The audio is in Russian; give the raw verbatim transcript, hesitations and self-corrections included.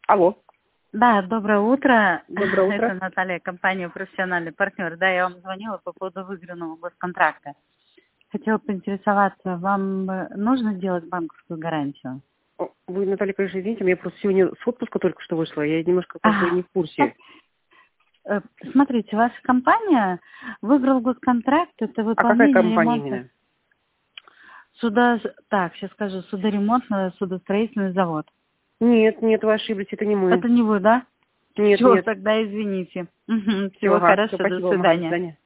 Алло. Да, доброе утро. Доброе утро. Это Наталья, компания «Профессиональный партнер». Да, я вам звонила по поводу выигранного госконтракта. Хотела поинтересоваться, вам э, нужно делать банковскую гарантию? О, Вы, Наталья, конечно, извините, я просто сегодня с отпуска только что вышла, я немножко как бы А, не в курсе. э, Смотрите, ваша компания выиграла госконтракт, это А какая выполнение компания ремонта. именно? Суда, так, сейчас скажу, судоремонтно-судостроительный завод. Нет, нет, вы ошиблись, это не мы. Это не вы, да? Нет, Все, нет. тогда извините. Все, Всего ага, все, хорошего, до спасибо вам, ага, до свидания. свидания.